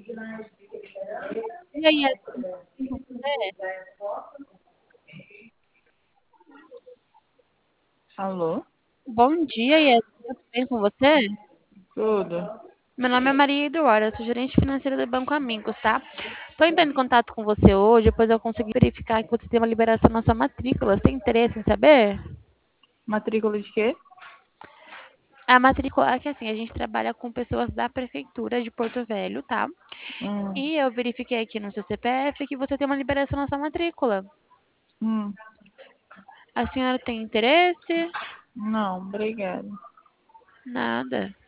E aí, é tudo bem com você? Alô? Bom dia, e tudo bem com você? Tudo? Meu nome é Maria Eduarda, eu sou gerente financeira do Banco Amigos, tá? Tô entrando em contato com você hoje, pois eu consegui verificar que você tem uma liberação na sua matrícula. Você tem interesse em saber? Matrícula de quê? A matrícula é que assim, a gente trabalha com pessoas da prefeitura de Porto Velho, tá? Hum, E eu verifiquei aqui no seu CPF que você tem uma liberação na sua matrícula. hum, A senhora tem interesse? não, obrigada. Nada.